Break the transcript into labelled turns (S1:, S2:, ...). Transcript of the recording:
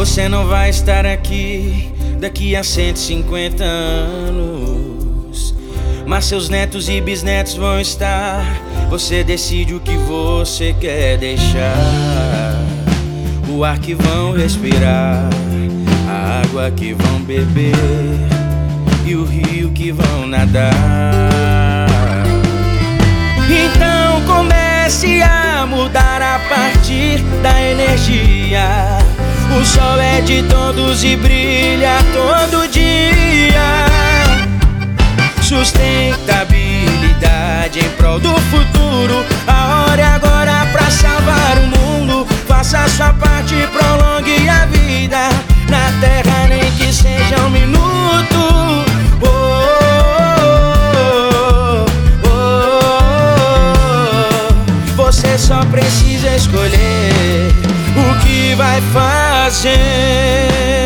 S1: Você não vai estar aqui daqui a 150 anos, mas seus netos e bisnetos vão estar. Você decide o que você quer deixar, o ar que vão respirar, a água que vão beber e o rio que vão nadar. Então comece a mudar a partir da energia. O sol é de todos e brilha todo dia. Sustentabilidade em prol do futuro. A hora é agora pra salvar o mundo. Faça a sua parte, prolongue a vida na terra, nem que seja um minuto. Você só precisa escolher o que vai fazer.